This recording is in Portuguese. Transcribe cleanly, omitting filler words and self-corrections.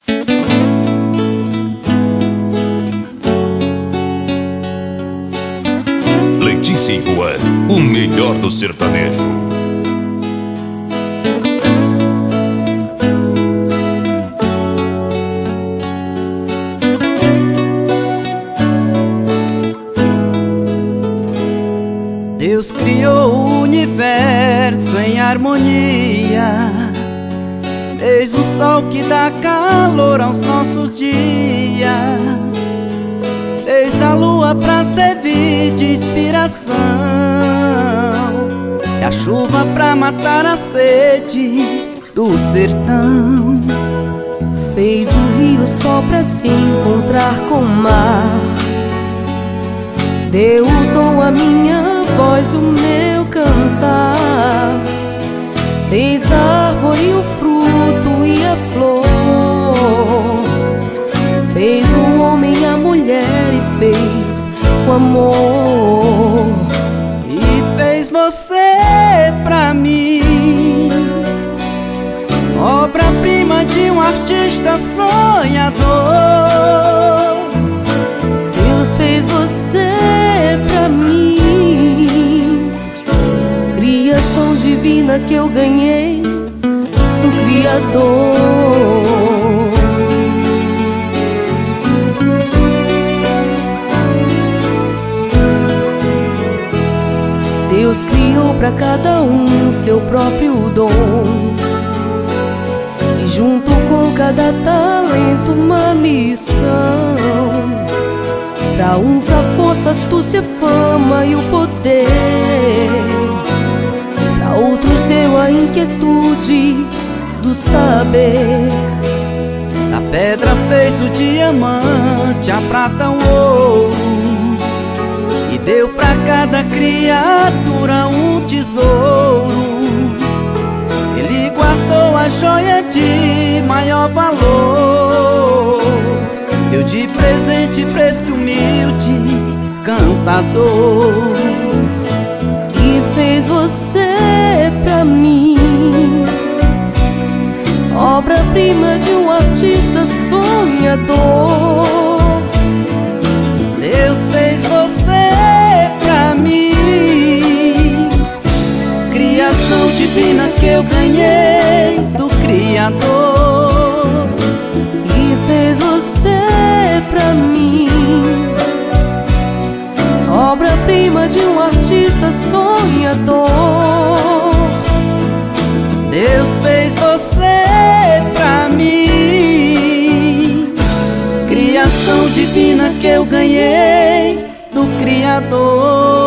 Letícia e Juan, o melhor do sertanejo. Deus criou o universo em harmonia, fez o sol que dá calor aos nossos dias, fez a lua pra servir de inspiração e a chuva pra matar a sede do sertão. Fez o rio só pra se encontrar com o mar, deu o dom à minha voz, o meu cantar. Fez a árvore, o fruto e a flor, fez o homem, a mulher e fez o amor. E fez você pra mim, obra-prima de um artista sonhador. Deus fez você pra mim, criação divina que eu ganhei do Criador. Deus criou pra cada um seu próprio dom, e junto com cada talento uma missão. Pra uns a força, a astúcia, a fama e o poder, pra outros deu a inquietude do saber. Da pedra fez o diamante, a prata o ouro, e deu pra cada criatura um tesouro. Ele guardou a joia de maior valor, deu de presente pra esse humilde cantador. E fez você pra mim, obra-prima de um artista sonhador. Deus fez você pra mim, criação divina que eu ganhei do Criador. E fez você pra mim, obra-prima de um artista sonhador. Deus fez você pra mim, criação divina que eu ganhei do Criador.